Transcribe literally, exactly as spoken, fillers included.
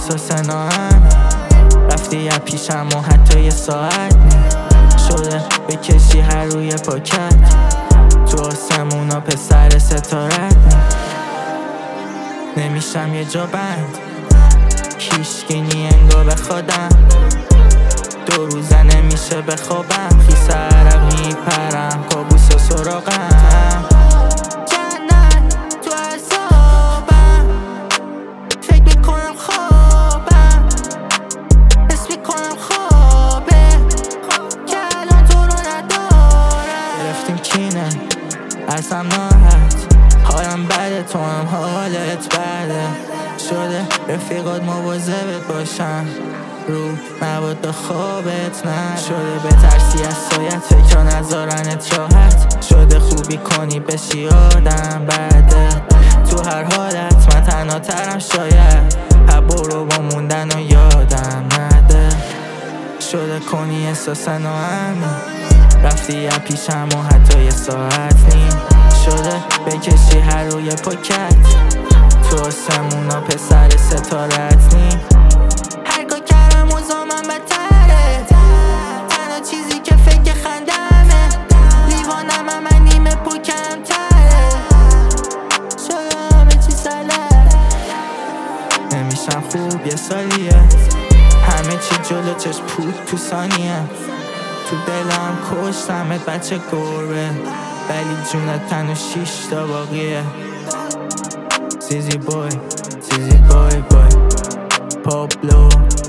احساس ناامن رفتی یا پیشم و حتی یه ساعت شده بکشی هر روی پاکت تو آسمونا پسر ستارت نمیشم یه جا بند هیشگینی انگار به خودم دو روزه نمیشه بخوابم خیس عرق میپرم کابوس و سراغم جنت تو اعصابم فکر میکنم خوابم حس میکنم خوابه که الان تو رو ندارم گرفتیم کینه ازم ناراحت حالم بده تو هم حالت بده شده رفیقات مواظبت باشن رو نبود خوابت نه شده به ترسی از سایت فکر نذارنت راحت شده خوبی کنی بشی آدم بعده تو هر حالت من تنها ترم شاید هر برو با موندن و یادم نده شده کنی احساس ناامن رفتی یا پیشم و حتی یه ساعت نیم شده بکشی هر روی پاکت تو آسمونا پسر ستارت نیم هر کار کردم اوضاع من بدتره تنها چیزی که فکر خندمه لیوانم من نیمه پو کمتره شده همه چی سله نمیشم خوب یه سالیه همه چی جلو چشم پود تو ثانیه تو دلم کشتمت بچه گربه ولی جونت تن و شیش تا باقیه زیزی بوی زیزی بوی بوی پابلو